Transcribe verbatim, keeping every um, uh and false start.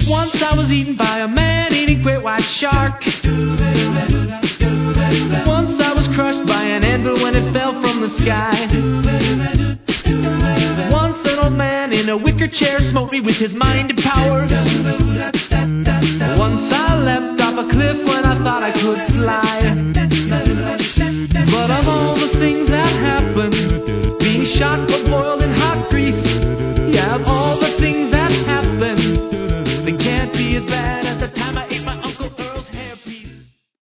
Once I was eaten by a man-eating great white shark. Once I was crushed by an anvil when it fell from the sky. Once an old man in a wicker chair smote me with his mind powers. Once I leapt off a cliff when I thought I could fly.